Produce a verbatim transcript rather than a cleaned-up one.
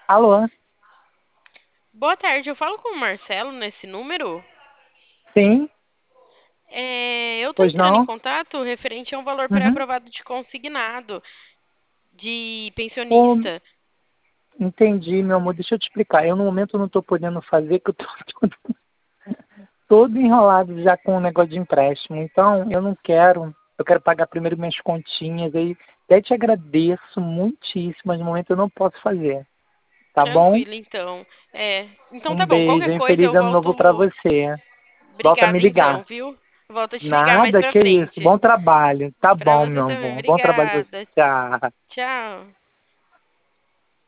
Alô? Boa tarde, eu falo com o Marcelo nesse número. Sim? É, eu estou Pois entrando em não? contato referente a um valor Uhum. pré-aprovado de consignado de Ô, pensionista. entendi, meu amor. Deixa eu te explicar. Eu, no momento, não estou podendo fazer, porque eu estou todo, todo enrolado já com o negócio de empréstimo. Então, eu não quero. Eu quero pagar primeiro minhas continhas. Aí, até te agradeço muitíssimo, mas no momento eu não posso fazer. Tá bom? Tranquilo, então. É, então Um tá bom, beijo, qualquer hein? coisa Feliz eu ano novo pra volto. você. Volta a me Obrigada então, ligar. viu? Volto a te ligar mais Nada, pra que isso. frente. Bom trabalho. Tá Pra bom, você meu também, amor. Bom trabalho pra você. obrigada. Tchau. Tchau.